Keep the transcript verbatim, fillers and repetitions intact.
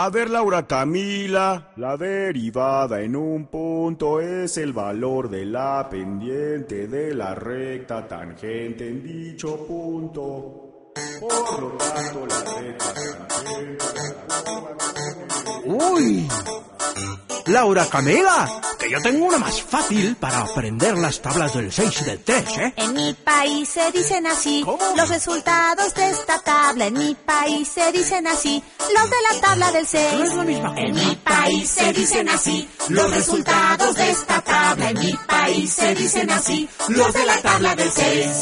A ver, Laura Camila, la derivada en un punto es el valor de la pendiente de la recta tangente en dicho punto. Por lo tanto, la recta tangente... ¡Uy! Laura Camila, que yo tengo una más fácil para aprender las tablas del seis y del tres, ¿eh? En mi país se dicen así. ¿Cómo? Los resultados de esta tabla. En mi país se dicen así. Los de la tabla del seis. No es la misma cosa. En mi país se dicen así. Los resultados de esta tabla. En mi país se dicen así. Los de la tabla del seis.